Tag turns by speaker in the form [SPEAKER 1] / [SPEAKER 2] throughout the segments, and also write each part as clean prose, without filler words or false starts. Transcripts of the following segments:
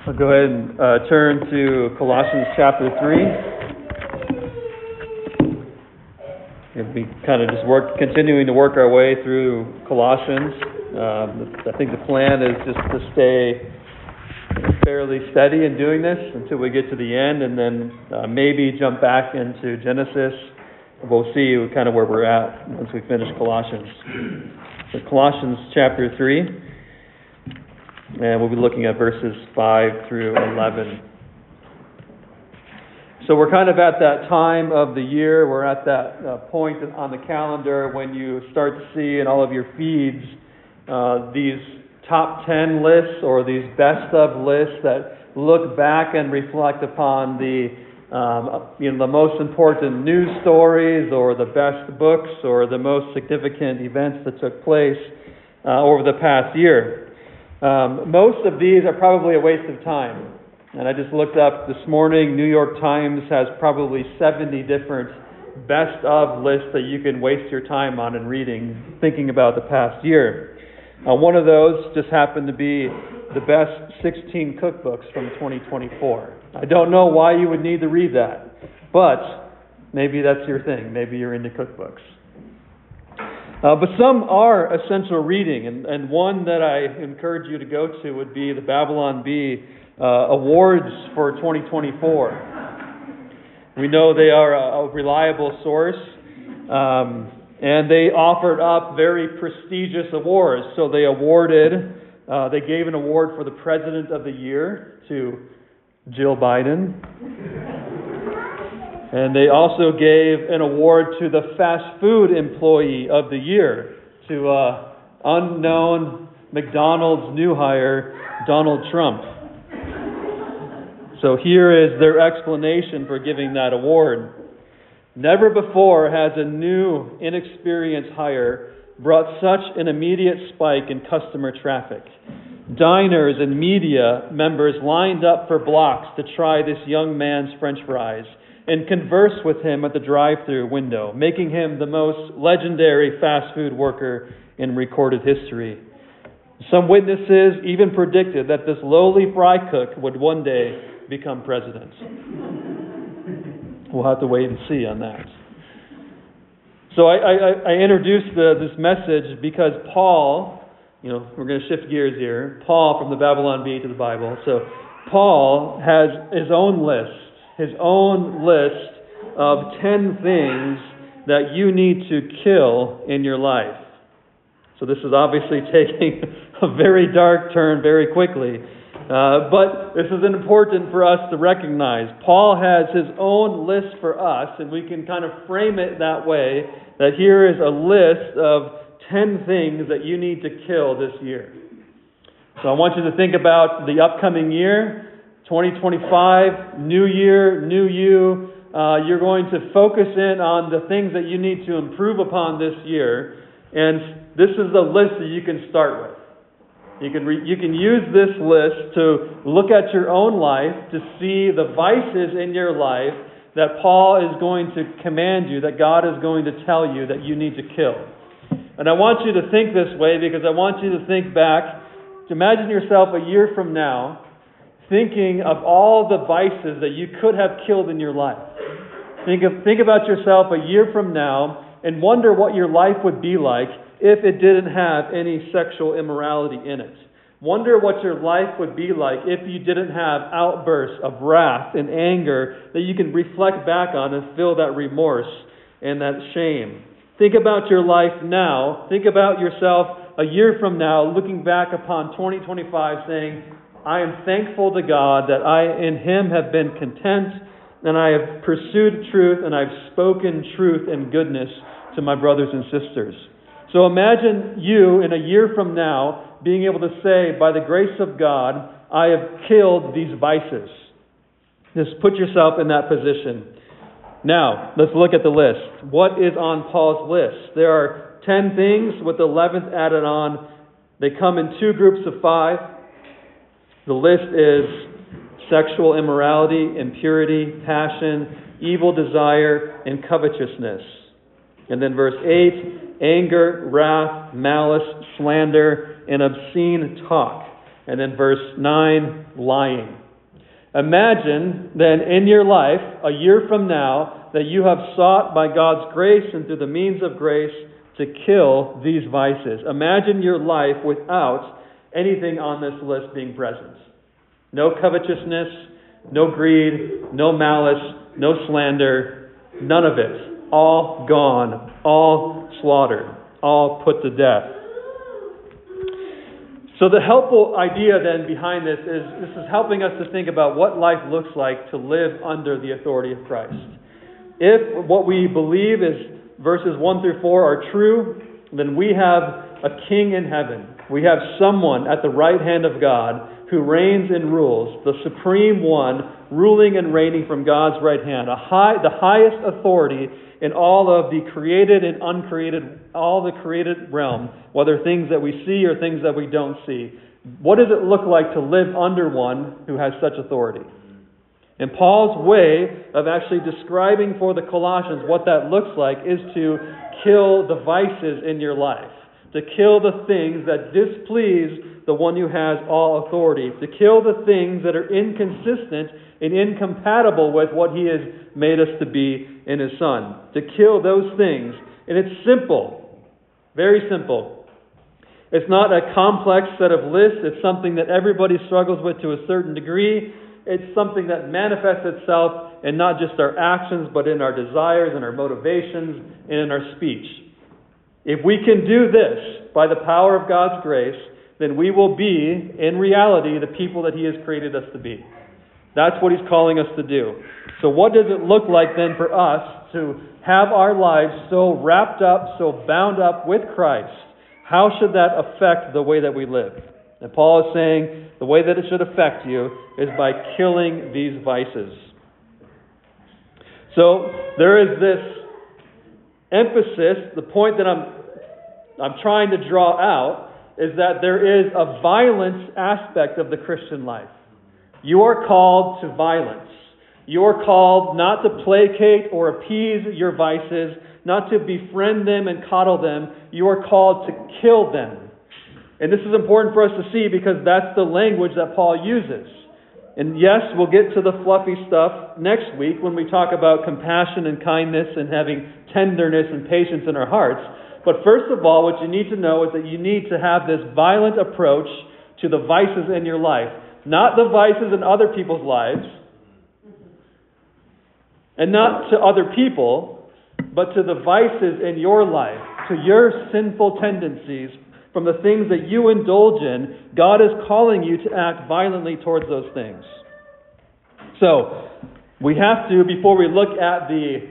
[SPEAKER 1] I'll go ahead and turn to Colossians chapter 3. We'll be kind of just continuing to work our way through Colossians. I think the plan is just to stay fairly steady in doing this until we get to the end, and then maybe jump back into Genesis. We'll see kind of where we're at once we finish Colossians. So Colossians chapter 3. And we'll be looking at verses 5 through 11. So we're kind of at that time of the year. We're at that point on the calendar when you start to see in all of your feeds these top 10 lists or these best of lists that look back and reflect upon the most important news stories or the best books or the most significant events that took place over the past year. Most of these are probably a waste of time. And I just looked up this morning, New York Times has probably 70 different best of lists that you can waste your time on and reading, thinking about the past year. One of those just happened to be the best 16 cookbooks from 2024. I don't know why you would need to read that, but maybe that's your thing. Maybe you're into cookbooks. But some are essential reading, and one that I encourage you to go to would be the Babylon Bee Awards for 2024. We know they are a reliable source, and they offered up very prestigious awards. So they gave an award for the President of the Year to Jill Biden. And they also gave an award to the Fast Food Employee of the Year to unknown McDonald's new hire, Donald Trump. So here is their explanation for giving that award. Never before has a new, inexperienced hire brought such an immediate spike in customer traffic. Diners and media members lined up for blocks to try this young man's French fries and converse with him at the drive-thru window, making him the most legendary fast food worker in recorded history. Some witnesses even predicted that this lowly fry cook would one day become president. We'll have to wait and see on that. So I introduced this message because Paul, we're going to shift gears here. Paul from the Babylon Bee to the Bible. So Paul has his own list of 10 things that you need to kill in your life. So this is obviously taking a very dark turn very quickly. But this is important for us to recognize. Paul has his own list for us, and we can kind of frame it that way, that here is a list of 10 things that you need to kill this year. So I want you to think about the upcoming year, 2025, new year, new you. You're going to focus in on the things that you need to improve upon this year. And this is the list that you can start with. You can use this list to look at your own life, to see the vices in your life that Paul is going to command you, that God is going to tell you that you need to kill. And I want you to think this way because I want you to think back. Imagine yourself a year from now thinking of all the vices that you could have killed in your life. Think about yourself a year from now and wonder what your life would be like if it didn't have any sexual immorality in it. Wonder what your life would be like if you didn't have outbursts of wrath and anger that you can reflect back on and feel that remorse and that shame. Think about your life now. Think about yourself a year from now, looking back upon 2025, saying, I am thankful to God that I in Him have been content, and I have pursued truth, and I've spoken truth and goodness to my brothers and sisters. So imagine you in a year from now being able to say, by the grace of God, I have killed these vices. Just put yourself in that position. Now, let's look at the list. What is on Paul's list? There are 10 things with the 11th added on. They come in 2 groups of 5. The list is sexual immorality, impurity, passion, evil desire, and covetousness. And then verse 8, anger, wrath, malice, slander, and obscene talk. And then verse 9, lying. Imagine then in your life, a year from now, that you have sought by God's grace and through the means of grace to kill these vices. Imagine your life without anything on this list being present. No covetousness, no greed, no malice, no slander, none of it. All gone, all slaughtered, all put to death. So the helpful idea then behind this is helping us to think about what life looks like to live under the authority of Christ. If what we believe is verses 1 through 4 are true, then we have a king in heaven. We have someone at the right hand of God who reigns and rules, the supreme one ruling and reigning from God's right hand, the highest authority in all of the created and uncreated, all the created realm, whether things that we see or things that we don't see. What does it look like to live under one who has such authority? And Paul's way of actually describing for the Colossians what that looks like is to kill the vices in your life, to kill the things that displease the one who has all authority, to kill the things that are inconsistent and incompatible with what he has made us to be in his Son, to kill those things. And it's simple, very simple. It's not a complex set of lists. It's something that everybody struggles with to a certain degree. It's something that manifests itself in not just our actions, but in our desires and our motivations and in our speech. If we can do this by the power of God's grace, then we will be, in reality, the people that He has created us to be. That's what He's calling us to do. So what does it look like then for us to have our lives so wrapped up, so bound up with Christ? How should that affect the way that we live? And Paul is saying the way that it should affect you is by killing these vices. So there is this emphasis, the point that I'm trying to draw out is that there is a violence aspect of the Christian life. You are called to violence. You are called not to placate or appease your vices, not to befriend them and coddle them. You are called to kill them. And this is important for us to see because that's the language that Paul uses. And yes, we'll get to the fluffy stuff next week when we talk about compassion and kindness and having tenderness and patience in our hearts. But first of all, what you need to know is that you need to have this violent approach to the vices in your life. Not the vices in other people's lives, and not to other people, but to the vices in your life, to your sinful tendencies, from the things that you indulge in. God is calling you to act violently towards those things. So, we have to, before we look at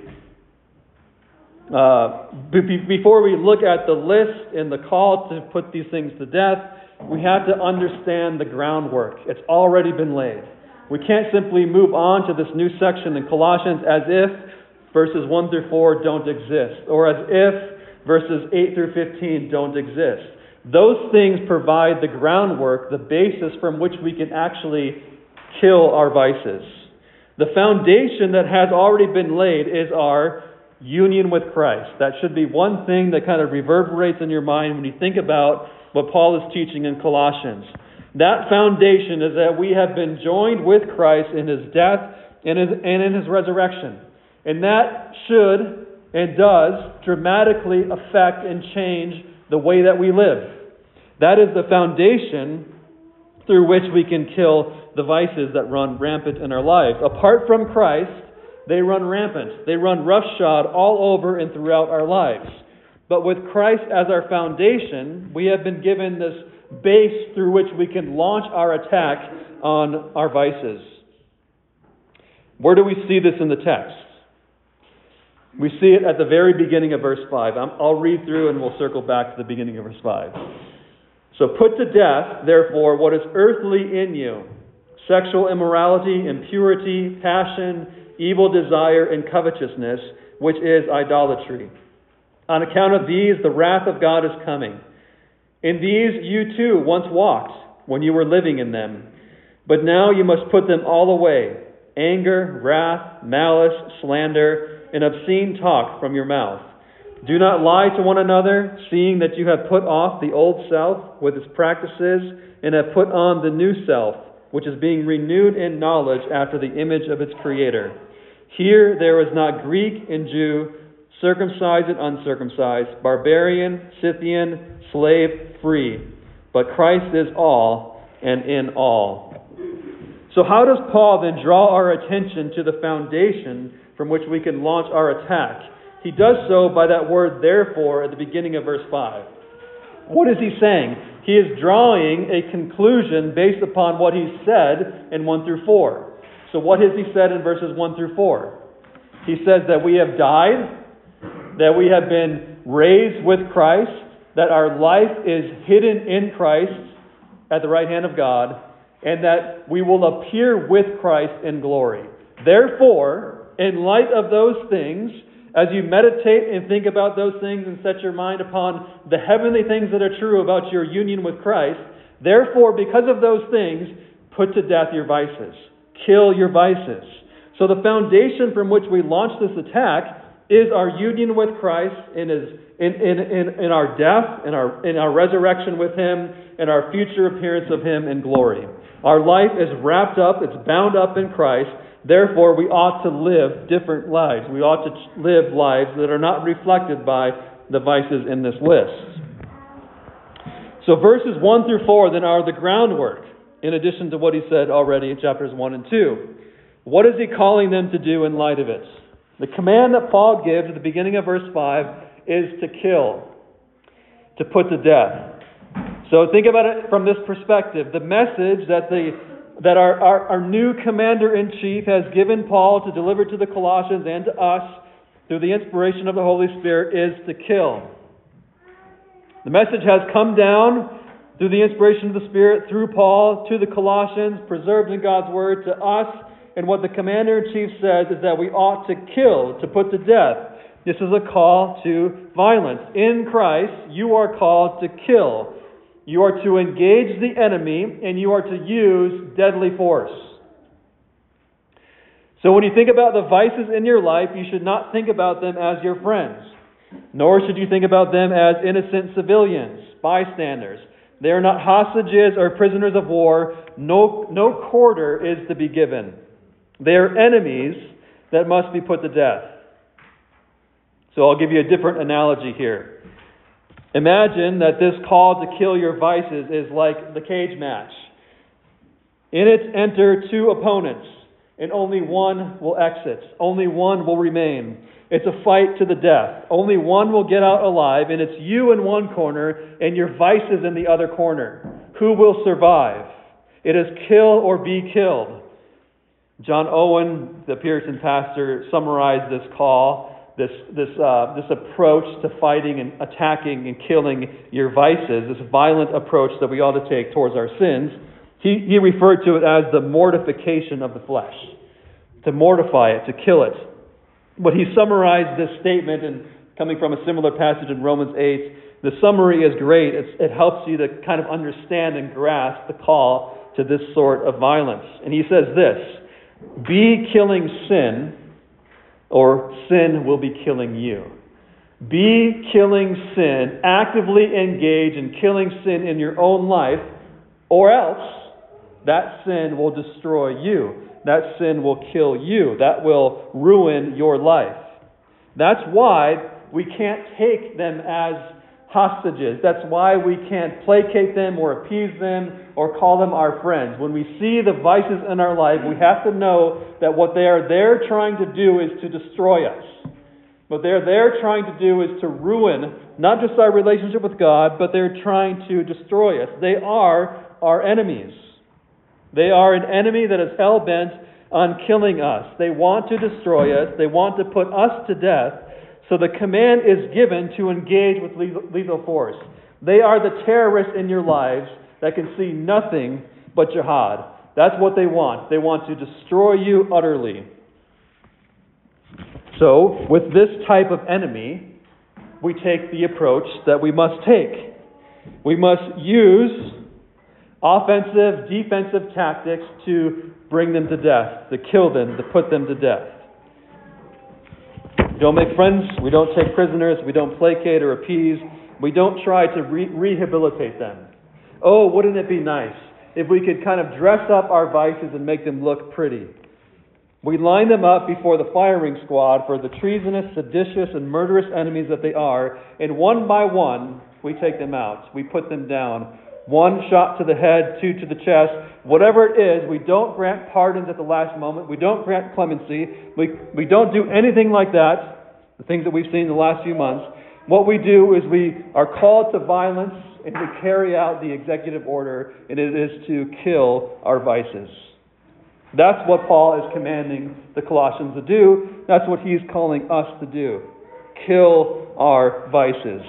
[SPEAKER 1] the list and the call to put these things to death, we have to understand the groundwork. It's already been laid. We can't simply move on to this new section in Colossians as if verses 1 through 4 don't exist, or as if verses 8 through 15 don't exist. Those things provide the groundwork, the basis from which we can actually kill our vices. The foundation that has already been laid is our union with Christ. That should be one thing that kind of reverberates in your mind when you think about what Paul is teaching in Colossians. That foundation is that we have been joined with Christ in His death and in His resurrection. And that should and does dramatically affect and change the way that we live. That is the foundation through which we can kill the vices that run rampant in our lives. Apart from Christ, they run rampant. They run roughshod all over and throughout our lives. But with Christ as our foundation, we have been given this base through which we can launch our attack on our vices. Where do we see this in the text? We see it at the very beginning of verse 5. I'll read through and we'll circle back to the beginning of verse 5. So put to death, therefore, what is earthly in you: sexual immorality, impurity, passion, evil desire, and covetousness, which is idolatry. On account of these, the wrath of God is coming. In these you too once walked when you were living in them. But now you must put them all away: anger, wrath, malice, slander, and obscene talk from your mouth. Do not lie to one another, seeing that you have put off the old self with its practices and have put on the new self, which is being renewed in knowledge after the image of its Creator. Here there is not Greek and Jew, circumcised and uncircumcised, barbarian, Scythian, slave, free, but Christ is all and in all. So how does Paul then draw our attention to the foundation from which we can launch our attack? He does so by that word therefore at the beginning of verse 5. What is he saying? He is drawing a conclusion based upon what he said in 1 through 4. So what has he said in verses 1 through 4? He says that we have died, that we have been raised with Christ, that our life is hidden in Christ at the right hand of God, and that we will appear with Christ in glory. Therefore, in light of those things, as you meditate and think about those things and set your mind upon the heavenly things that are true about your union with Christ, therefore, because of those things, put to death your vices. Kill your vices. So the foundation from which we launch this attack is our union with Christ in our death, in our resurrection with Him, and our future appearance of Him in glory. Our life is wrapped up, it's bound up in Christ. Therefore, we ought to live different lives. We ought to live lives that are not reflected by the vices in this list. So verses 1 through 4 then are the groundwork, in addition to what he said already in chapters 1 and 2. What is he calling them to do in light of it? The command that Paul gives at the beginning of verse 5 is to kill, to put to death. So think about it from this perspective. The message that our new commander-in-chief has given Paul to deliver to the Colossians and to us through the inspiration of the Holy Spirit is to kill. The message has come down through the inspiration of the Spirit, through Paul, to the Colossians, preserved in God's Word, to us. And what the commander-in-chief says is that we ought to kill, to put to death. This is a call to violence. In Christ, you are called to kill. You are to engage the enemy, and you are to use deadly force. So when you think about the vices in your life, you should not think about them as your friends. Nor should you think about them as innocent civilians, bystanders. They are not hostages or prisoners of war. No quarter is to be given. They are enemies that must be put to death. So I'll give you a different analogy here. Imagine that this call to kill your vices is like the cage match. In it enter two opponents, and only one will exit. Only one will remain. It's a fight to the death. Only one will get out alive, and it's you in one corner and your vices in the other corner. Who will survive? It is kill or be killed. John Owen, the Puritan pastor, summarized this call, this approach to fighting and attacking and killing your vices, this violent approach that we ought to take towards our sins. He referred to it as the mortification of the flesh. To mortify it, to kill it. But he summarized this statement, and coming from a similar passage in Romans 8, the summary is great. It helps you to kind of understand and grasp the call to this sort of violence. And he says this: be killing sin, or sin will be killing you. Be killing sin. Actively engage in killing sin in your own life, or else that sin will destroy you. That sin will kill you. That will ruin your life. That's why we can't take them as hostages. That's why we can't placate them or appease them or call them our friends. When we see the vices in our life, we have to know that what they are there trying to do is to destroy us. What they're there trying to do is to ruin not just our relationship with God, but they're trying to destroy us. They are our enemies. They are an enemy that is hell-bent on killing us. They want to destroy us. They want to put us to death. So the command is given to engage with lethal force. They are the terrorists in your lives that can see nothing but jihad. That's what they want. They want to destroy you utterly. So, with this type of enemy, we take the approach that we must take. We must use offensive, defensive tactics to bring them to death, to kill them, to put them to death. We don't make friends, we don't take prisoners, we don't placate or appease, we don't try to rehabilitate them. Oh, wouldn't it be nice if we could kind of dress up our vices and make them look pretty? We line them up before the firing squad for the treasonous, seditious, and murderous enemies that they are, and one by one, we take them out. We put them down. 1 shot to the head, 2 to the chest. Whatever it is, we don't grant pardons at the last moment. We don't grant clemency. We don't do anything like that, the things that we've seen in the last few months. What we do is we are called to violence, and we carry out the executive order, and it is to kill our vices. That's what Paul is commanding the Colossians to do. That's what he's calling us to do. Kill our vices.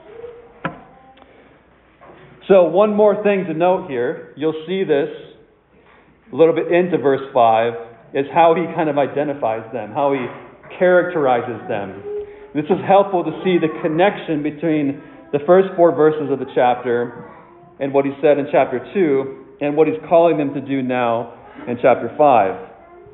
[SPEAKER 1] So one more thing to note here, you'll see this a little bit into verse 5, is how he kind of identifies them, how he characterizes them. This is helpful to see the connection between the first 4 verses of the chapter and what he said in chapter 2 and what he's calling them to do now in chapter 5.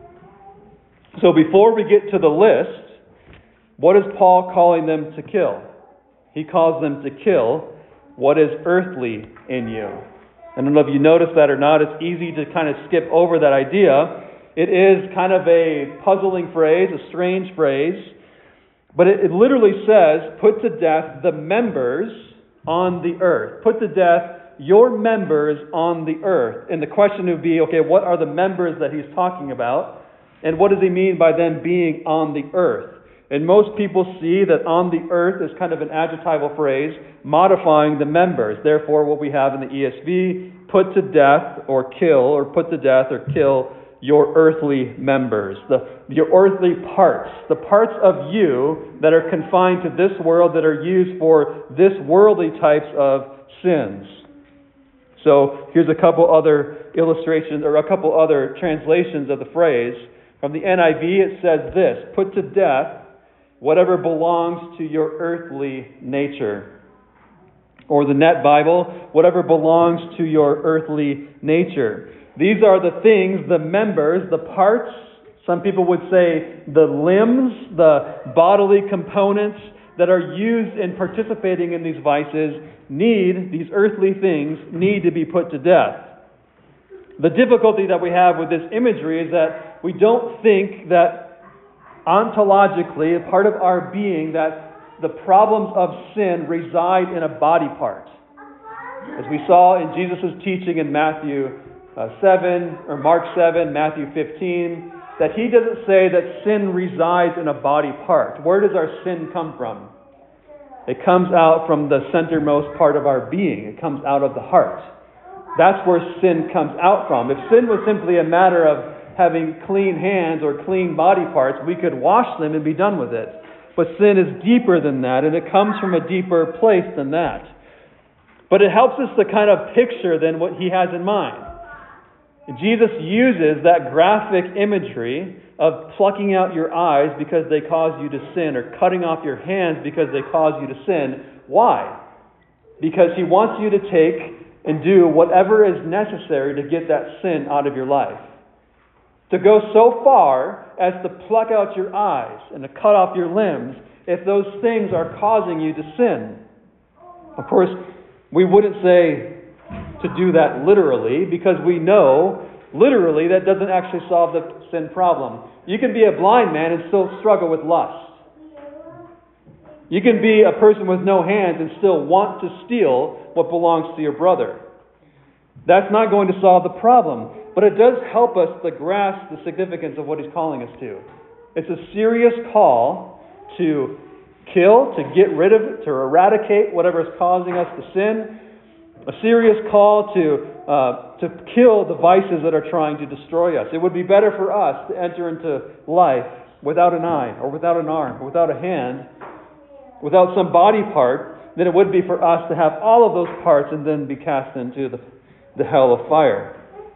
[SPEAKER 1] So before we get to the list, what is Paul calling them to kill? He calls them to kill what is earthly in you. I don't know if you noticed that or not. It's easy to kind of skip over that idea. It is kind of a puzzling phrase, a strange phrase. But it literally says, put to death the members on the earth. Put to death your members on the earth. And the question would be, okay, what are the members that he's talking about? And what does he mean by them being on the earth? And most people see that on the earth is kind of an adjectival phrase, modifying the members. Therefore, what we have in the ESV, put to death or kill, or put to death or kill your earthly members, your earthly parts, the parts of you that are confined to this world, that are used for this worldly types of sins. So here's a couple other illustrations, or a couple other translations of the phrase. From the NIV, it says this, put to death whatever belongs to your earthly nature. Or the Net Bible, whatever belongs to your earthly nature. These are the things, the members, the parts, some people would say the limbs, the bodily components that are used in participating in these vices these earthly things need to be put to death. The difficulty that we have with this imagery is that we don't think that ontologically, a part of our being, that the problems of sin reside in a body part. As we saw in Jesus' teaching in Matthew 7, or Mark 7, Matthew 15, that he doesn't say that sin resides in a body part. Where does our sin come from? It comes out from the centermost part of our being. It comes out of the heart. That's where sin comes out from. If sin was simply a matter of having clean hands or clean body parts, we could wash them and be done with it. But sin is deeper than that, and it comes from a deeper place than that. But it helps us to kind of picture then what he has in mind. Jesus uses that graphic imagery of plucking out your eyes because they cause you to sin, or cutting off your hands because they cause you to sin. Why? Because he wants you to take and do whatever is necessary to get that sin out of your life. To go so far as to pluck out your eyes and to cut off your limbs if those things are causing you to sin. Of course, we wouldn't say to do that literally, because we know literally that doesn't actually solve the sin problem. You can be a blind man and still struggle with lust. You can be a person with no hands and still want to steal what belongs to your brother. That's not going to solve the problem, but it does help us to grasp the significance of what he's calling us to. It's a serious call to kill, to get rid of it, to eradicate whatever is causing us to sin. A serious call to kill the vices that are trying to destroy us. It would be better for us to enter into life without an eye, or without an arm, or without a hand, without some body part, than it would be for us to have all of those parts and then be cast into the hell of fire.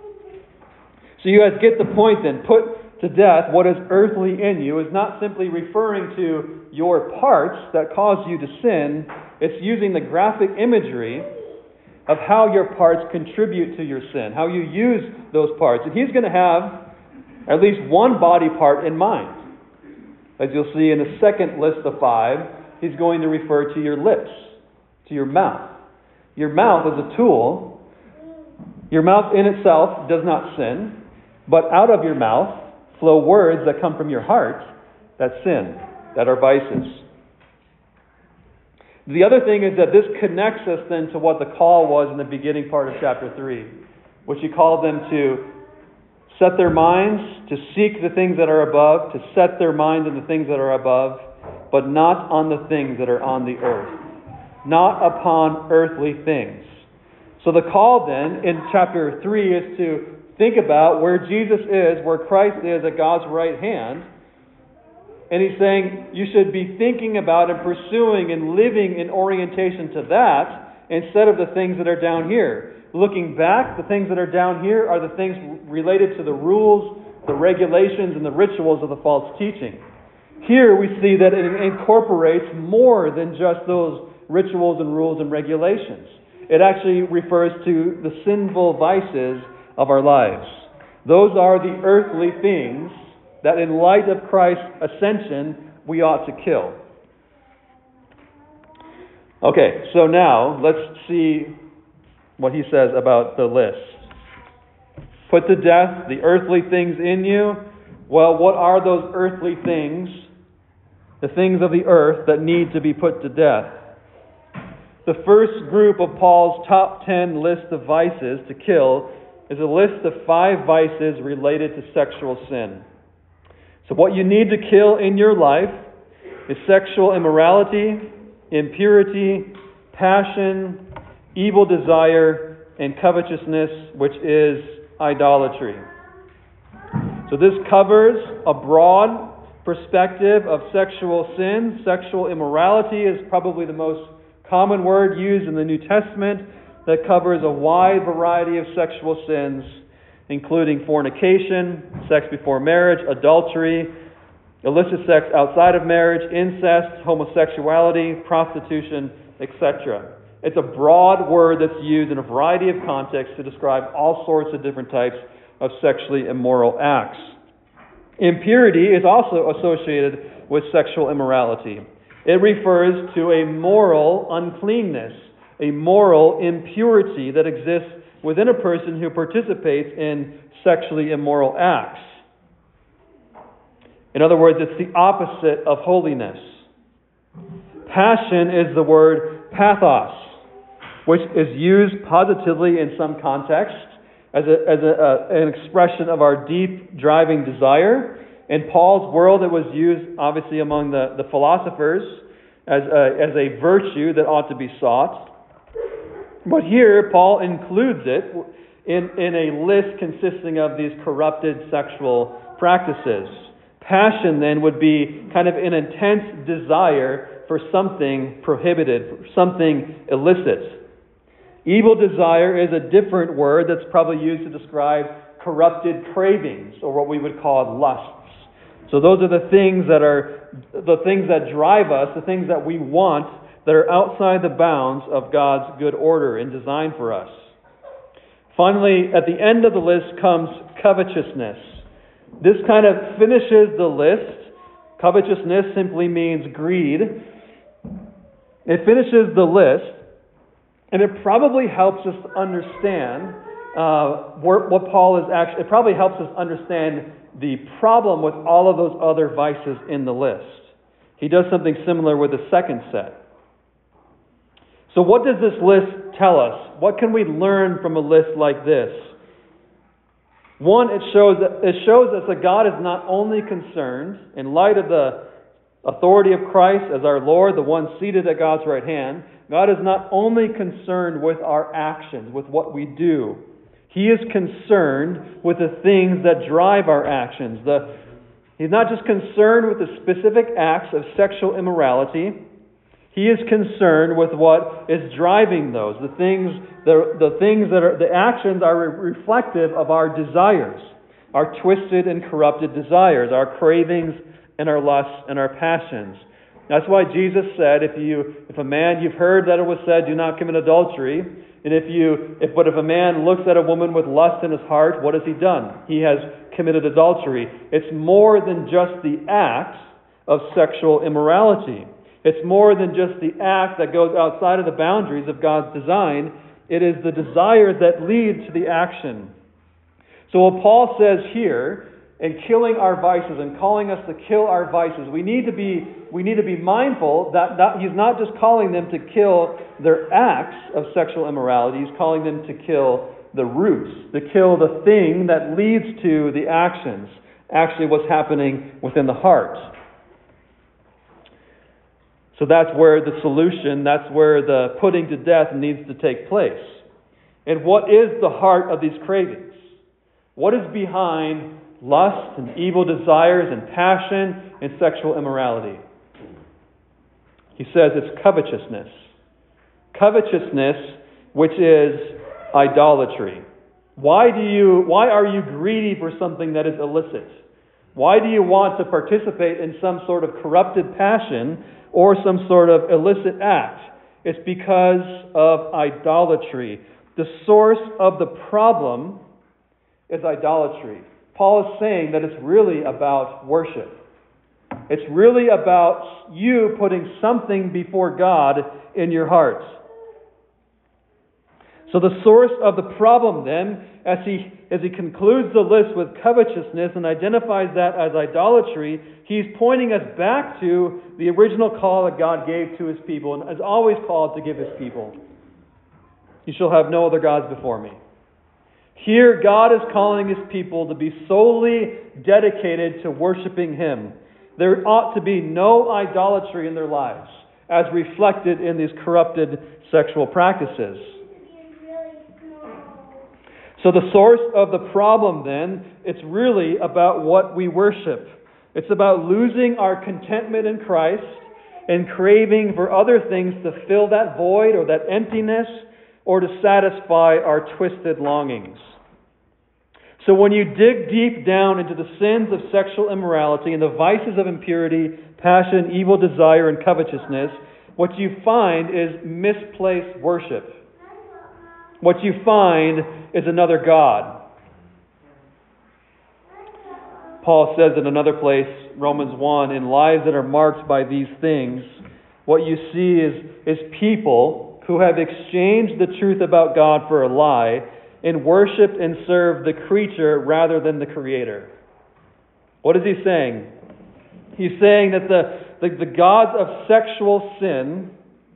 [SPEAKER 1] So you guys get the point then. Put to death what is earthly in you is not simply referring to your parts that cause you to sin. It's using the graphic imagery of how your parts contribute to your sin, how you use those parts. And he's going to have at least one body part in mind. As you'll see in the second list of 5, he's going to refer to your lips, to your mouth. Your mouth is a tool Your mouth in itself does not sin, but out of your mouth flow words that come from your heart that sin, that are vices. The other thing is that this connects us then to what the call was in the beginning part of chapter 3, which he called them to set their minds, to seek the things that are above, to set their mind on the things that are above, but not on the things that are on the earth, not upon earthly things. So the call then in chapter 3 is to think about where Jesus is, where Christ is at God's right hand. And he's saying you should be thinking about and pursuing and living in orientation to that instead of the things that are down here. Looking back, the things that are down here are the things related to the rules, the regulations, and the rituals of the false teaching. Here we see that it incorporates more than just those rituals and rules and regulations. It actually refers to the sinful vices of our lives. Those are the earthly things that in light of Christ's ascension we ought to kill. Okay, so now let's see what he says about the list. Put to death the earthly things in you. Well, what are those earthly things? The things of the earth that need to be put to death. The first group of Paul's top 10 list of vices to kill is a list of 5 vices related to sexual sin. So what you need to kill in your life is sexual immorality, impurity, passion, evil desire, and covetousness, which is idolatry. So this covers a broad perspective of sexual sin. Sexual immorality is probably the most common word used in the New Testament that covers a wide variety of sexual sins, including fornication, sex before marriage, adultery, illicit sex outside of marriage, incest, homosexuality, prostitution, etc. It's a broad word that's used in a variety of contexts to describe all sorts of different types of sexually immoral acts. Impurity is also associated with sexual immorality. It refers to a moral uncleanness, a moral impurity that exists within a person who participates in sexually immoral acts. In other words, it's the opposite of holiness. Passion is the word pathos, which is used positively in some contexts as an expression of our deep driving desire. In Paul's world, it was used obviously among the philosophers as a virtue that ought to be sought. But here, Paul includes it in a list consisting of these corrupted sexual practices. Passion, then, would be kind of an intense desire for something prohibited, for something illicit. Evil desire is a different word that's probably used to describe corrupted cravings, or what we would call lusts. So those are the things that drive us, the things that we want, that are outside the bounds of God's good order and design for us. Finally, at the end of the list comes covetousness. This kind of finishes the list. Covetousness simply means greed. It finishes the list, and it probably helps us understand what Paul is actually. It probably helps us understand the problem with all of those other vices in the list. He does something similar with the second set. So what does this list tell us? What can we learn from a list like this? One, it shows us that God is not only concerned, in light of the authority of Christ as our Lord, the one seated at God's right hand, God is not only concerned with our actions, with what we do. He is concerned with the things that drive our actions. He's not just concerned with the specific acts of sexual immorality. He is concerned with what is driving those. The actions are reflective of our desires, our twisted and corrupted desires, our cravings and our lusts and our passions. That's why Jesus said, if a man, you've heard that it was said, do not commit adultery. And but if a man looks at a woman with lust in his heart, what has he done? He has committed adultery. It's more than just the act of sexual immorality. It's more than just the act that goes outside of the boundaries of God's design. It is the desires that lead to the action. So what Paul says here, in killing our vices and calling us to kill our vices, we need to be mindful that he's not just calling them to kill their acts of sexual immorality. He's calling them to kill the roots, to kill the thing that leads to the actions, actually what's happening within the heart. So that's where the solution, that's where the putting to death needs to take place. And what is the heart of these cravings? What is behind lust and evil desires and passion and sexual immorality? He says it's covetousness. Covetousness, which is idolatry. Why are you greedy for something that is illicit? Why do you want to participate in some sort of corrupted passion or some sort of illicit act? It's because of idolatry. The source of the problem is idolatry. Paul is saying that it's really about worship. It's really about you putting something before God in your heart. So the source of the problem then, as he concludes the list with covetousness and identifies that as idolatry, he's pointing us back to the original call that God gave to His people, and has always called to give His people. You shall have no other gods before me. Here, God is calling His people to be solely dedicated to worshiping Him. There ought to be no idolatry in their lives, as reflected in these corrupted sexual practices. So the source of the problem then, it's really about what we worship. It's about losing our contentment in Christ and craving for other things to fill that void or that emptiness or to satisfy our twisted longings. So when you dig deep down into the sins of sexual immorality and the vices of impurity, passion, evil desire, and covetousness, what you find is misplaced worship. What you find is another God. Paul says in another place, Romans 1, in lives that are marked by these things, what you see is people who have exchanged the truth about God for a lie and worshiped and served the creature rather than the Creator. What is he saying? He's saying that the gods of sexual sin,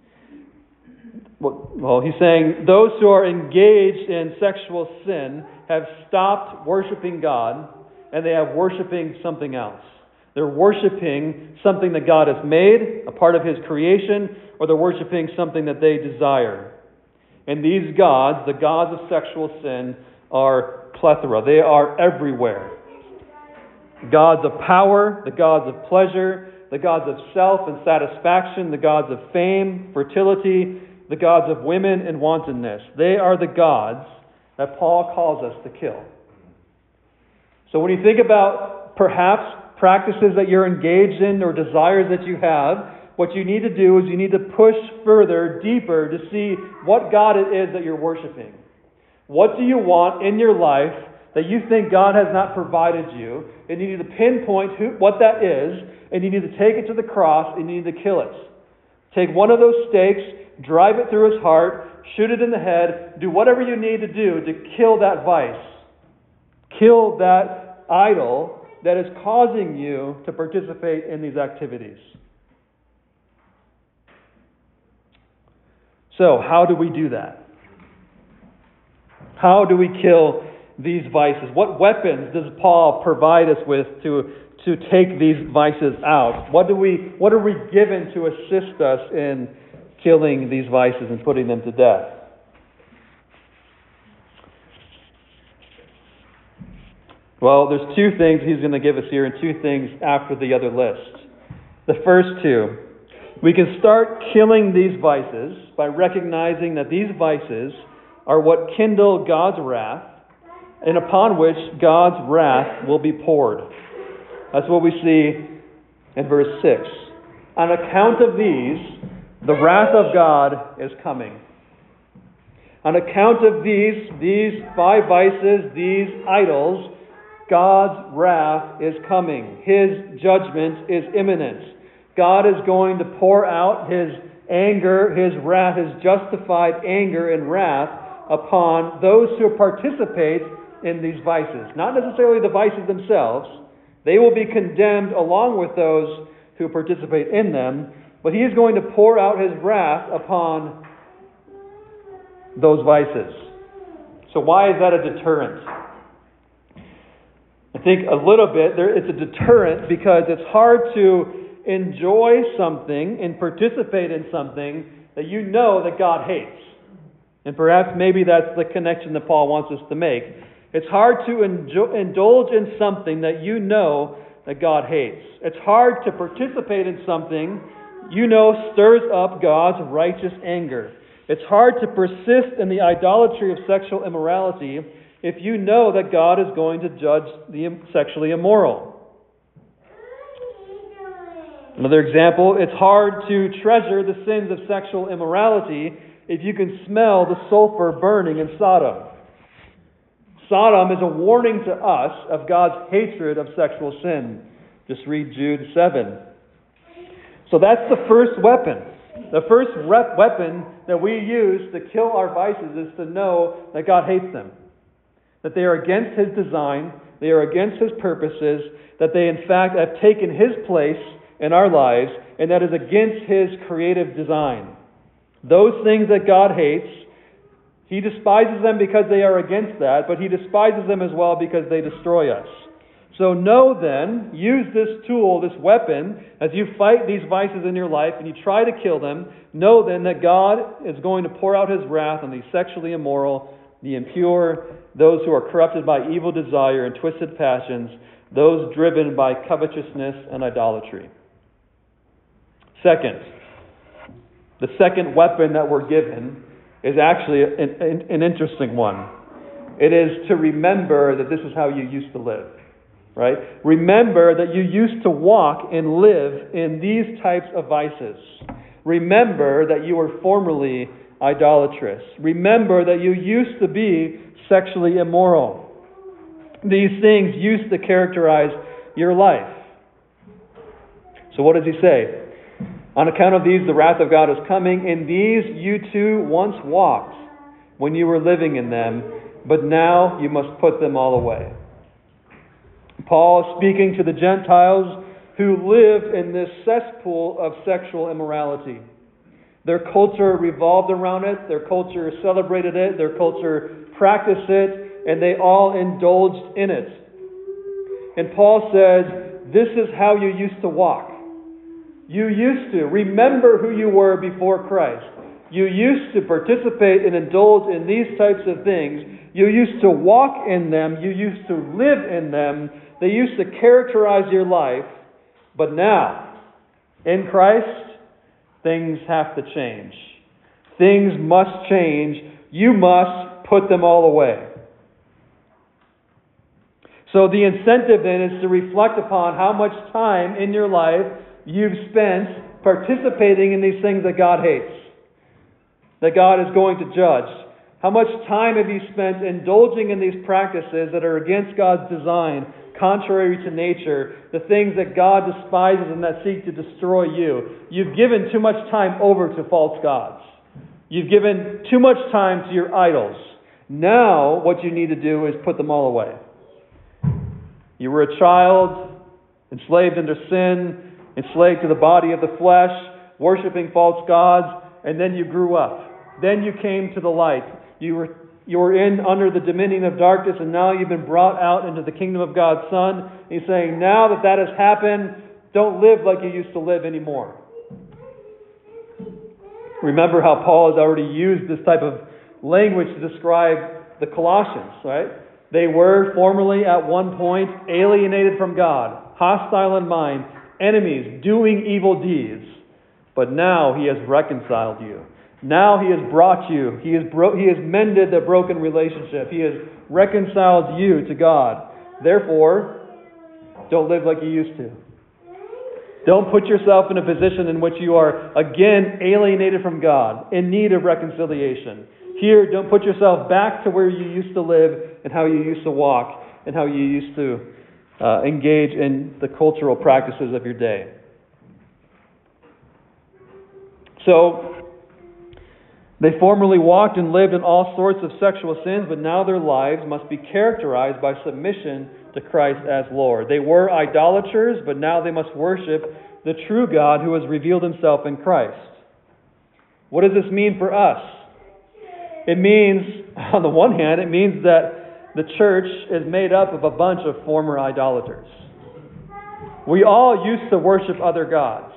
[SPEAKER 1] well, he's saying those who are engaged in sexual sin have stopped worshiping God and they have worshiping something else. They're worshiping something that God has made, a part of His creation, or they're worshiping something that they desire. And these gods, the gods of sexual sin, are plethora. They are everywhere. Gods of power, the gods of pleasure, the gods of self and satisfaction, the gods of fame, fertility, the gods of women and wantonness. They are the gods that Paul calls us to kill. So when you think about perhaps practices that you're engaged in or desires that you have, what you need to do is you need to push further, deeper, to see what God it is that you're worshiping. What do you want in your life that you think God has not provided you? And you need to pinpoint what that is, and you need to take it to the cross, and you need to kill it. Take one of those stakes, drive it through his heart, shoot it in the head, do whatever you need to do to kill that vice. Kill that idol that is causing you to participate in these activities. So, how do we do that? How do we kill these vices? What weapons does Paul provide us with to take these vices out? What are we given to assist us in killing these vices and putting them to death? Well, there's two things he's going to give us here and two things after the other list. The first two, we can start killing these vices by recognizing that these vices are what kindle God's wrath and upon which God's wrath will be poured. That's what we see in verse 6. On account of these, the wrath of God is coming. On account of these five vices, these idols, God's wrath is coming. His judgment is imminent. God is going to pour out His anger, His wrath, His justified anger and wrath upon those who participate in these vices. Not necessarily the vices themselves. They will be condemned along with those who participate in them, but He is going to pour out His wrath upon those vices. So why is that a deterrent? I think a little bit, it's a deterrent because it's hard to enjoy something and participate in something that you know that God hates. And perhaps maybe that's the connection that Paul wants us to make. It's hard to indulge in something that you know that God hates. It's hard to participate in something you know stirs up God's righteous anger. It's hard to persist in the idolatry of sexual immorality if you know that God is going to judge the sexually immoral. Another example, it's hard to treasure the sins of sexual immorality if you can smell the sulfur burning in Sodom. Sodom is a warning to us of God's hatred of sexual sin. Just read Jude 7. So that's the first weapon. The first weapon that we use to kill our vices is to know that God hates them. That they are against His design, they are against His purposes, that they in fact have taken His place in our lives, and that is against His creative design. Those things that God hates, He despises them because they are against that, but He despises them as well because they destroy us. So know then, use this tool, this weapon, as you fight these vices in your life and you try to kill them, know then that God is going to pour out His wrath on the sexually immoral, the impure, those who are corrupted by evil desire and twisted passions, those driven by covetousness and idolatry. Second, the second weapon that we're given is actually an interesting one. It is to remember that this is how you used to live. Right? Remember that you used to walk and live in these types of vices. Remember that you were formerly idolatrous. Remember that you used to be sexually immoral. These things used to characterize your life. So what does he say? On account of these, the wrath of God is coming. In these you too once walked when you were living in them, but now you must put them all away. Paul speaking to the Gentiles who lived in this cesspool of sexual immorality. Their culture revolved around it, their culture celebrated it, their culture practiced it, and they all indulged in it. And Paul says, this is how you used to walk. You used to. Remember who you were before Christ. You used to participate and indulge in these types of things. You used to walk in them. You used to live in them. They used to characterize your life. But now, in Christ, things have to change. Things must change. You must put them all away. So the incentive then is to reflect upon how much time in your life you've spent participating in these things that God hates, that God is going to judge. How much time have you spent indulging in these practices that are against God's design, contrary to nature, the things that God despises and that seek to destroy you? You've given too much time over to false gods. You've given too much time to your idols. Now what you need to do is put them all away. You were a child, enslaved under sin, enslaved to the body of the flesh, worshiping false gods, and then you grew up. Then you came to the light. You were in under the dominion of darkness, and now you've been brought out into the kingdom of God's Son. He's saying, now that that has happened, don't live like you used to live anymore. Remember how Paul has already used this type of language to describe the Colossians, right? They were formerly at one point alienated from God, hostile in mind, enemies, doing evil deeds. But now He has reconciled you. Now He has brought you. He has mended the broken relationship. He has reconciled you to God. Therefore, don't live like you used to. Don't put yourself in a position in which you are again alienated from God, in need of reconciliation. Here, don't put yourself back to where you used to live and how you used to walk and how you used to engage in the cultural practices of your day. So, they formerly walked and lived in all sorts of sexual sins, but now their lives must be characterized by submission to Christ as Lord. They were idolaters, but now they must worship the true God who has revealed himself in Christ. What does this mean for us? It means, on the one hand, it means that the church is made up of a bunch of former idolaters. We all used to worship other gods.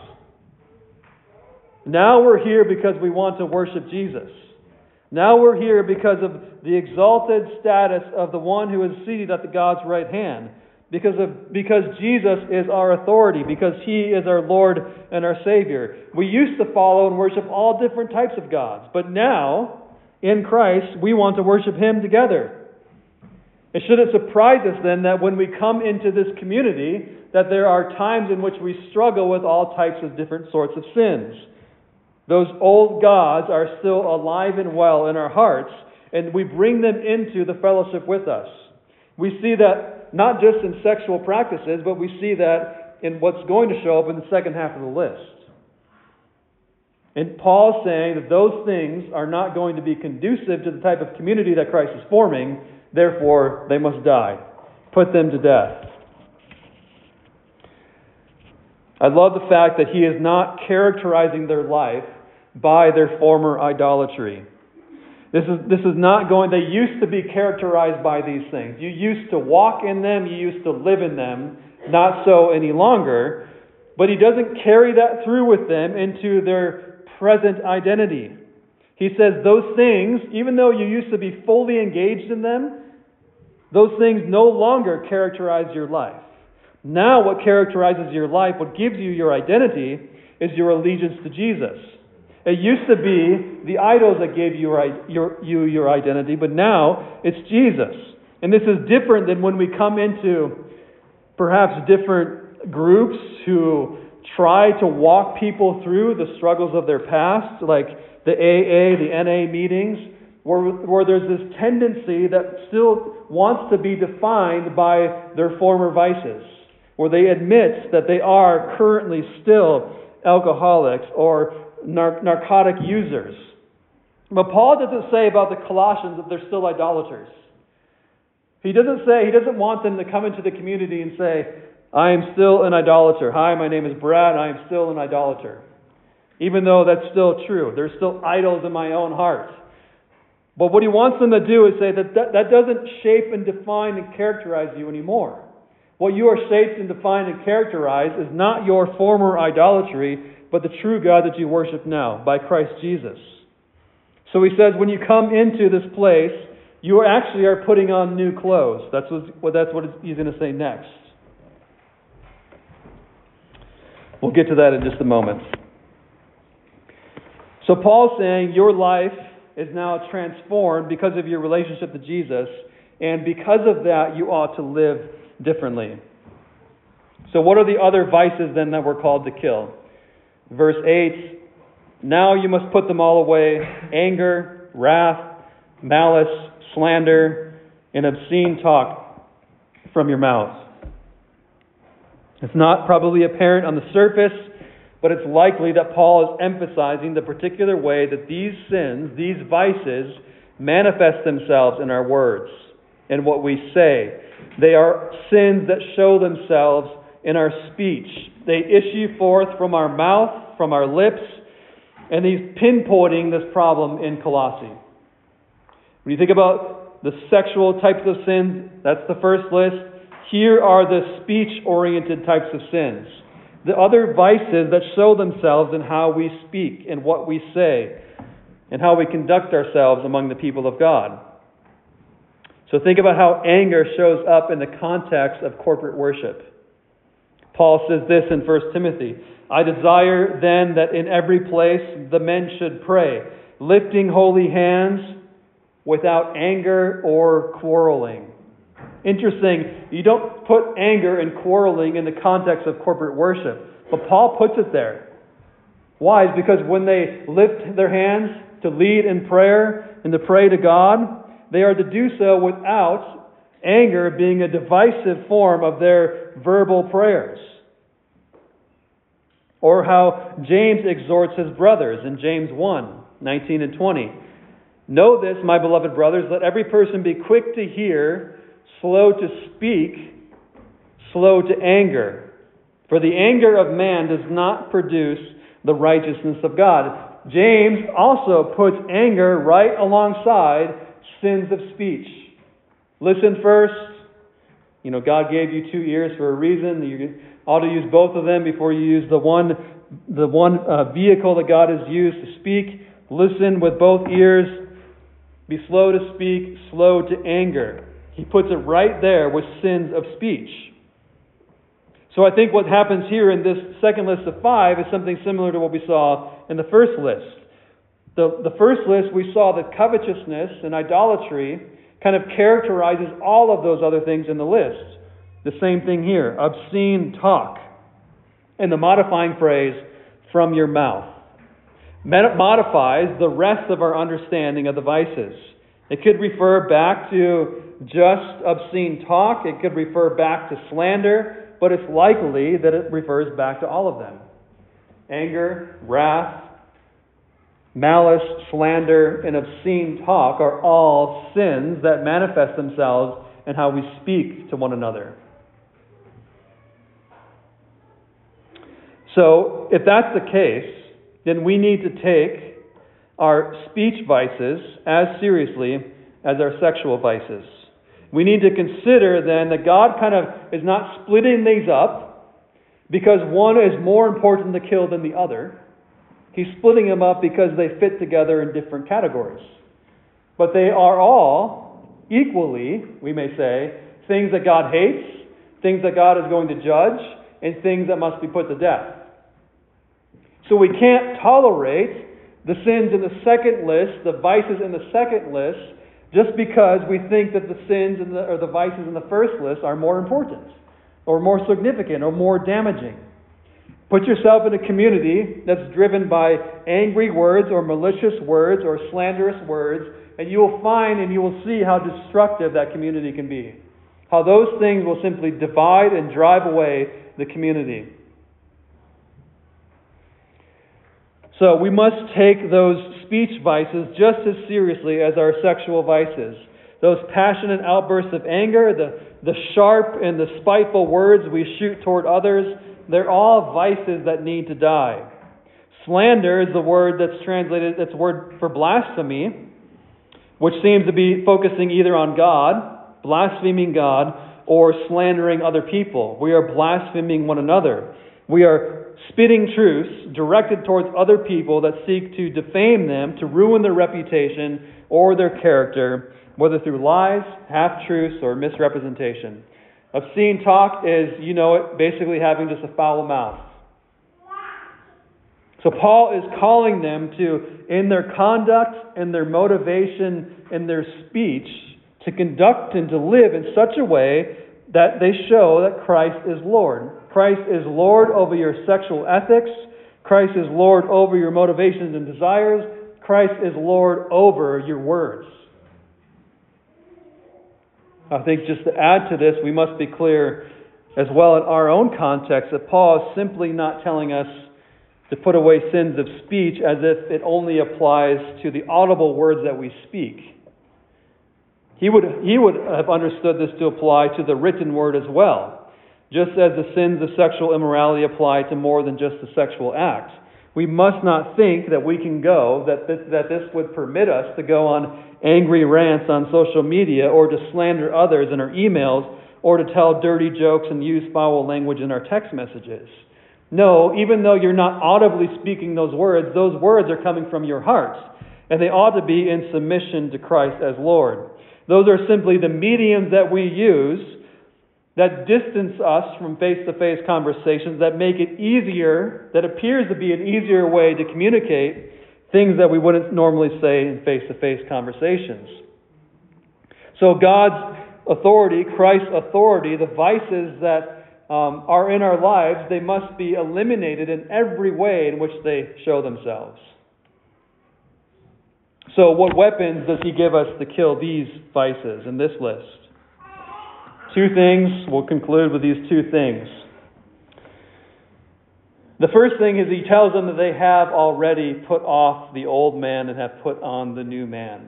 [SPEAKER 1] Now we're here because we want to worship Jesus. Now we're here because of the exalted status of the one who is seated at the God's right hand. Because Jesus is our authority. Because He is our Lord and our Savior. We used to follow and worship all different types of gods. But now, in Christ, we want to worship Him together. It shouldn't surprise us then that when we come into this community, that there are times in which we struggle with all types of different sorts of sins. Those old gods are still alive and well in our hearts, and we bring them into the fellowship with us. We see that not just in sexual practices, but we see that in what's going to show up in the second half of the list. And Paul's saying that those things are not going to be conducive to the type of community that Christ is forming, therefore they must die. Put them to death. I love the fact that he is not characterizing their life by their former idolatry. This is not going, they used to be characterized by these things. You used to walk in them, you used to live in them, not so any longer. But he doesn't carry that through with them into their present identity. He says those things, even though you used to be fully engaged in them, those things no longer characterize your life. Now what characterizes your life, what gives you your identity, is your allegiance to Jesus. It used to be the idols that gave you your identity, but now it's Jesus. And this is different than when we come into perhaps different groups who try to walk people through the struggles of their past, like the AA, the NA meetings, where there's this tendency that still wants to be defined by their former vices, where they admit that they are currently still alcoholics or narcotic users. But Paul doesn't say about the Colossians that they're still idolaters. He doesn't want them to come into the community and say, I am still an idolater. Hi, my name is Brad, I am still an idolater. Even though that's still true. There's still idols in my own heart. But what he wants them to do is say that doesn't shape and define and characterize you anymore. What you are shaped and defined and characterized is not your former idolatry, but the true God that you worship now, by Christ Jesus. So he says, when you come into this place, you actually are putting on new clothes. That's what he's going to say next. We'll get to that in just a moment. So Paul's saying your life is now transformed because of your relationship to Jesus, and because of that, you ought to live differently. So what are the other vices then that we're called to kill? Verse 8, now you must put them all away: anger, wrath, malice, slander, and obscene talk from your mouth. It's not probably apparent on the surface, but it's likely that Paul is emphasizing the particular way that these sins, these vices, manifest themselves in our words and what we say. They are sins that show themselves in our speech. They issue forth from our mouth, from our lips, and he's pinpointing this problem in Colossae. When you think about the sexual types of sins, that's the first list. Here are the speech-oriented types of sins. The other vices that show themselves in how we speak and what we say and how we conduct ourselves among the people of God. So think about how anger shows up in the context of corporate worship. Paul says this in 1 Timothy, I desire then that in every place the men should pray, lifting holy hands without anger or quarreling. Interesting, you don't put anger and quarreling in the context of corporate worship, but Paul puts it there. Why? It's because when they lift their hands to lead in prayer and to pray to God, they are to do so without anger being a divisive form of their verbal prayers. Or how James exhorts his brothers in James 1:19 and 20. Know this, my beloved brothers, let every person be quick to hear, slow to speak, slow to anger. For the anger of man does not produce the righteousness of God. James also puts anger right alongside sins of speech. Listen first. God gave you 2 ears for a reason. You ought to use both of them before you use the one vehicle that God has used to speak. Listen with both ears. Be slow to speak, slow to anger. He puts it right there with sins of speech. So I think what happens here in this second list of 5 is something similar to what we saw in the first list. The first list, we saw that covetousness and idolatry kind of characterizes all of those other things in the list. The same thing here, obscene talk. And the modifying phrase, from your mouth, modifies the rest of our understanding of the vices. It could refer back to just obscene talk. It could refer back to slander. But it's likely that it refers back to all of them. Anger, wrath, malice, slander, and obscene talk are all sins that manifest themselves in how we speak to one another. So, if that's the case, then we need to take our speech vices as seriously as our sexual vices. We need to consider then that God kind of is not splitting these up because one is more important to kill than the other. He's splitting them up because they fit together in different categories. But they are all equally, we may say, things that God hates, things that God is going to judge, and things that must be put to death. So we can't tolerate the sins in the second list, the vices in the second list, just because we think that the sins or the vices in the first list are more important, or more significant, or more damaging. Put yourself in a community that's driven by angry words, or malicious words, or slanderous words, and you will find and you will see how destructive that community can be. How those things will simply divide and drive away the community. So we must take those speech vices just as seriously as our sexual vices. Those passionate outbursts of anger, the sharp and the spiteful words we shoot toward others, they're all vices that need to die. Slander is the word that's word for blasphemy, which seems to be focusing either on God, blaspheming God, or slandering other people. We are blaspheming one another. We are spitting truths directed towards other people that seek to defame them, to ruin their reputation or their character, whether through lies, half-truths, or misrepresentation. Obscene talk is, basically having just a foul mouth. So Paul is calling them to, in their conduct, in their motivation, in their speech, to conduct and to live in such a way that they show that Christ is Lord. Christ is Lord over your sexual ethics. Christ is Lord over your motivations and desires. Christ is Lord over your words. I think just to add to this, we must be clear as well in our own context that Paul is simply not telling us to put away sins of speech as if it only applies to the audible words that we speak. He would have understood this to apply to the written word as well, just as the sins of sexual immorality apply to more than just the sexual act. We must not think that we can that this would permit us to go on angry rants on social media or to slander others in our emails or to tell dirty jokes and use foul language in our text messages. No, even though you're not audibly speaking those words are coming from your heart, and they ought to be in submission to Christ as Lord. Those are simply the mediums that we use that distance us from face-to-face conversations, that make it easier, that appears to be an easier way to communicate things that we wouldn't normally say in face-to-face conversations. So God's authority, Christ's authority, the vices that are in our lives, they must be eliminated in every way in which they show themselves. So what weapons does he give us to kill these vices in this list? Two things. We'll conclude with these two things. The first thing is he tells them that they have already put off the old man and have put on the new man.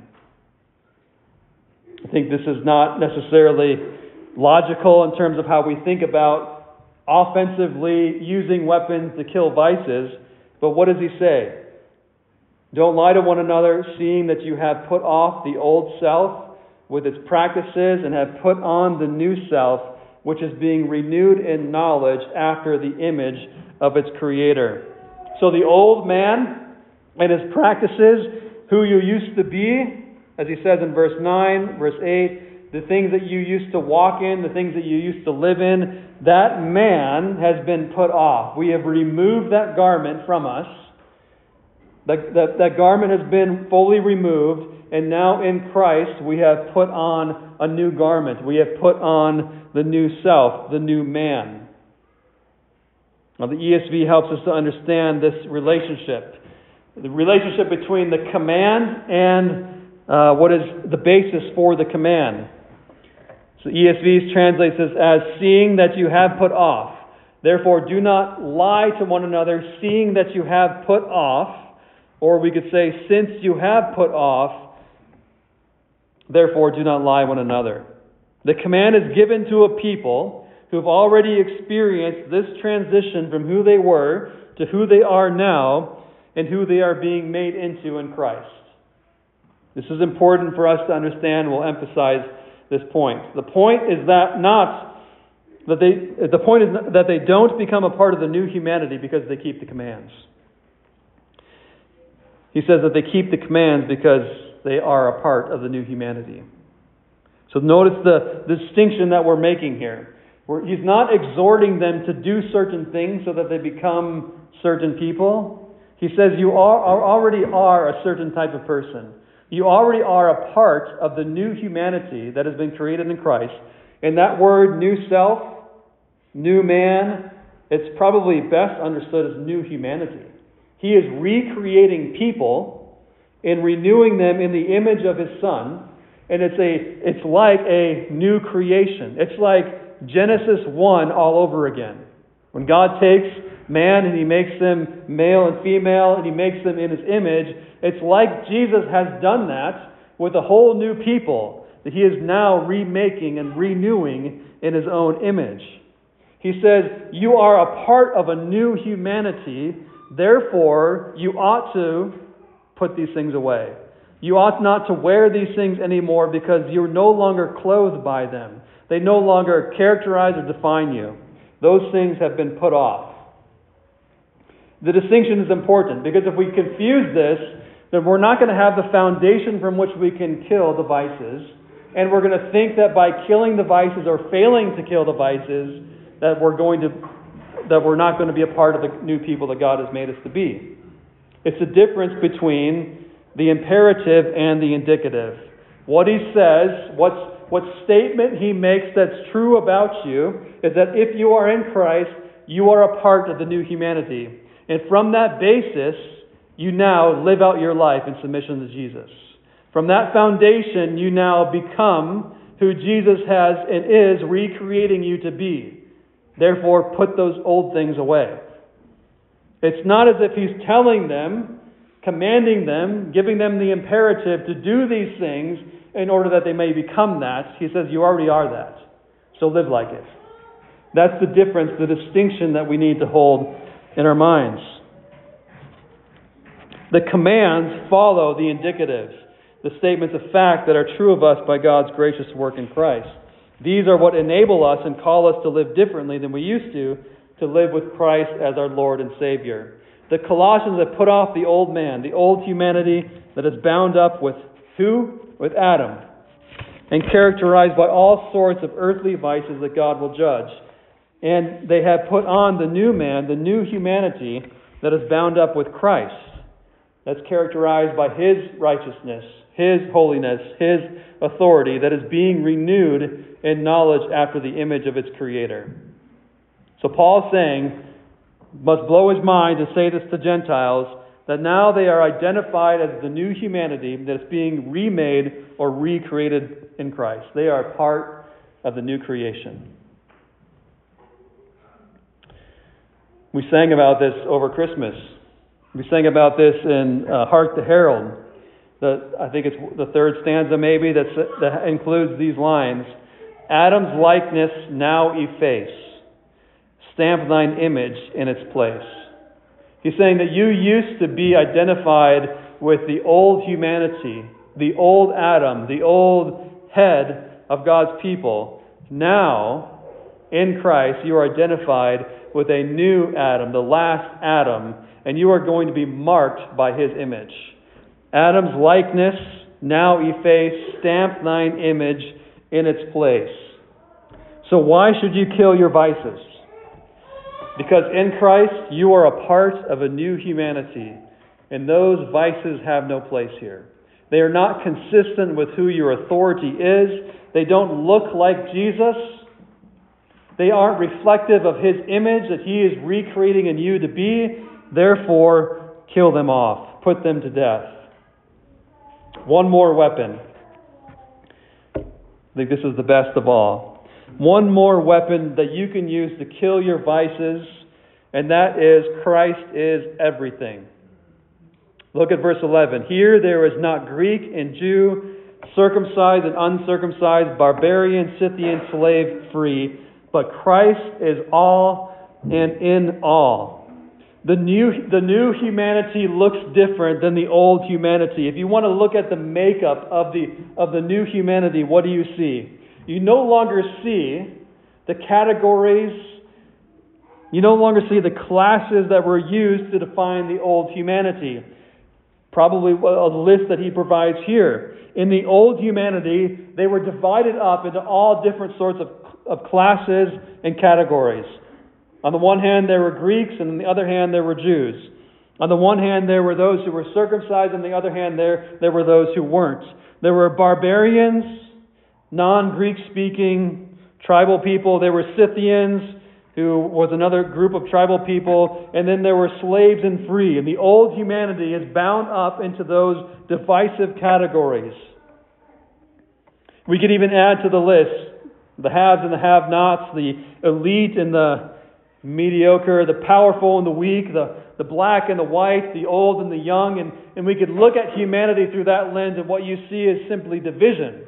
[SPEAKER 1] I think this is not necessarily logical in terms of how we think about offensively using weapons to kill vices, but what does he say? Don't lie to one another, seeing that you have put off the old self with its practices and have put on the new self, which is being renewed in knowledge after the image of its creator. So the old man and his practices, who you used to be, as he says in verse 9, verse 8, the things that you used to walk in, the things that you used to live in, that man has been put off. We have removed that garment from us. That garment has been fully removed, and now in Christ we have put on a new garment. We have put on the new self, the new man. Now the ESV helps us to understand this relationship. The relationship between the command and what is the basis for the command. So ESV translates this as seeing that you have put off. Therefore do not lie to one another, seeing that you have put off. Or we could say, since you have put off, therefore do not lie one another. The command is given to a people who have already experienced this transition from who they were to who they are now and who they are being made into in Christ. This is important for us to understand. We'll emphasize this point. The point is that they don't become a part of the new humanity because they keep the commands. He says that they keep the commands because they are a part of the new humanity. So notice the distinction that we're making here. He's not exhorting them to do certain things so that they become certain people. He says you already are a certain type of person. You already are a part of the new humanity that has been created in Christ. And that word, new self, new man, it's probably best understood as new humanity. He is recreating people and renewing them in the image of His Son. And it's like a new creation. It's like Genesis 1 all over again. When God takes man and He makes them male and female and He makes them in His image, it's like Jesus has done that with a whole new people that He is now remaking and renewing in His own image. He says, you are a part of a new humanity. Therefore, you ought to put these things away. You ought not to wear these things anymore because you're no longer clothed by them. They no longer characterize or define you. Those things have been put off. The distinction is important because if we confuse this, then we're not going to have the foundation from which we can kill the vices. And we're going to think that by killing the vices or failing to kill the vices, that we're not going to be a part of the new people that God has made us to be. It's the difference between the imperative and the indicative. What he says, what statement he makes that's true about you is that if you are in Christ, you are a part of the new humanity. And from that basis, you now live out your life in submission to Jesus. From that foundation, you now become who Jesus has and is recreating you to be. Therefore, put those old things away. It's not as if He's telling them, commanding them, giving them the imperative to do these things in order that they may become that. He says, you already are that. So live like it. That's the difference, the distinction that we need to hold in our minds. The commands follow the indicatives, the statements of fact that are true of us by God's gracious work in Christ. These are what enable us and call us to live differently than we used to live with Christ as our Lord and Savior. The Colossians have put off the old man, the old humanity that is bound up with who? With Adam, and characterized by all sorts of earthly vices that God will judge. And they have put on the new man, the new humanity that is bound up with Christ. That's characterized by His righteousness, His holiness, His authority that is being renewed in knowledge after the image of its Creator. So Paul's saying, must blow his mind to say this to Gentiles, that now they are identified as the new humanity that is being remade or recreated in Christ. They are part of the new creation. We sang about this over Christmas. We sang about this in Hark the Herald. I think it's the third stanza maybe that includes these lines. Adam's likeness now efface. Stamp thine image in its place. He's saying that you used to be identified with the old humanity, the old Adam, the old head of God's people. Now, in Christ, you are identified with a new Adam, the last Adam, and you are going to be marked by his image. Adam's likeness now efface, stamp thine image in its place. So why should you kill your vices? Because in Christ you are a part of a new humanity, and those vices have no place here. They are not consistent with who your authority is. They don't look like Jesus. They aren't reflective of his image that he is recreating in you to be. Therefore, kill them off. Put them to death. One more weapon. I think this is the best of all. One more weapon that you can use to kill your vices, and that is Christ is everything. Look at verse 11. Here there is not Greek and Jew, circumcised and uncircumcised, barbarian, Scythian, slave, free, but Christ is all and in all. The new humanity looks different than the old humanity. If you want to look at the makeup of the new humanity, what do you see? You no longer see the categories. You no longer see the classes that were used to define the old humanity. Probably a list that he provides here. In the old humanity, they were divided up into all different sorts of classes and categories. On the one hand, there were Greeks, and on the other hand, there were Jews. On the one hand, there were those who were circumcised, and on the other hand, there were those who weren't. There were barbarians, non-Greek speaking tribal people. There were Scythians, who was another group of tribal people, and then there were slaves and free. And the old humanity is bound up into those divisive categories. We could even add to the list the haves and the have-nots, the elite and the mediocre, the powerful and the weak, the black and the white, the old and the young, and we could look at humanity through that lens, and what you see is simply division.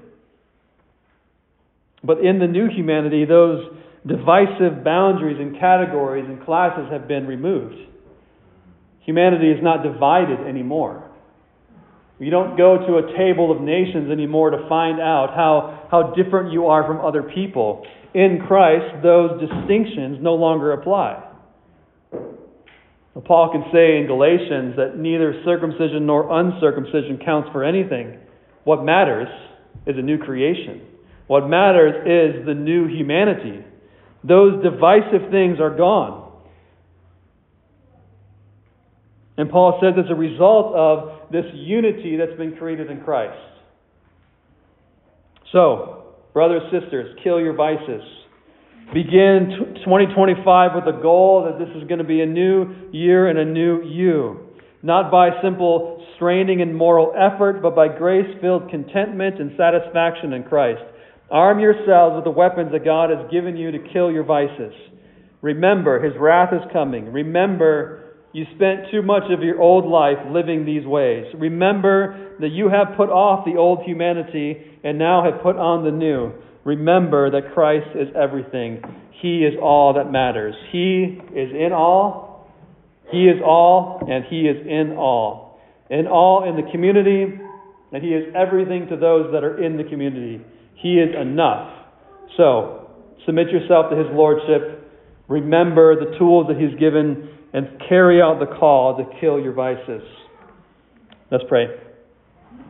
[SPEAKER 1] But in the new humanity, those divisive boundaries and categories and classes have been removed. Humanity is not divided anymore. You don't go to a table of nations anymore to find out how different you are from other people. In Christ, those distinctions no longer apply. Paul can say in Galatians that neither circumcision nor uncircumcision counts for anything. What matters is a new creation. What matters is the new humanity. Those divisive things are gone. And Paul says as a result of this unity that's been created in Christ. So, brothers, sisters, kill your vices. Begin 2025 with a goal that this is going to be a new year and a new you. Not by simple straining and moral effort, but by grace-filled contentment and satisfaction in Christ. Arm yourselves with the weapons that God has given you to kill your vices. Remember, His wrath is coming. Remember, you spent too much of your old life living these ways. Remember that you have put off the old humanity and now have put on the new. Remember that Christ is everything. He is all that matters. He is in all. He is all, and He is in all. In all in the community, and He is everything to those that are in the community. He is enough. So, submit yourself to His Lordship. Remember the tools that He's given and carry out the call to kill your vices. Let's pray.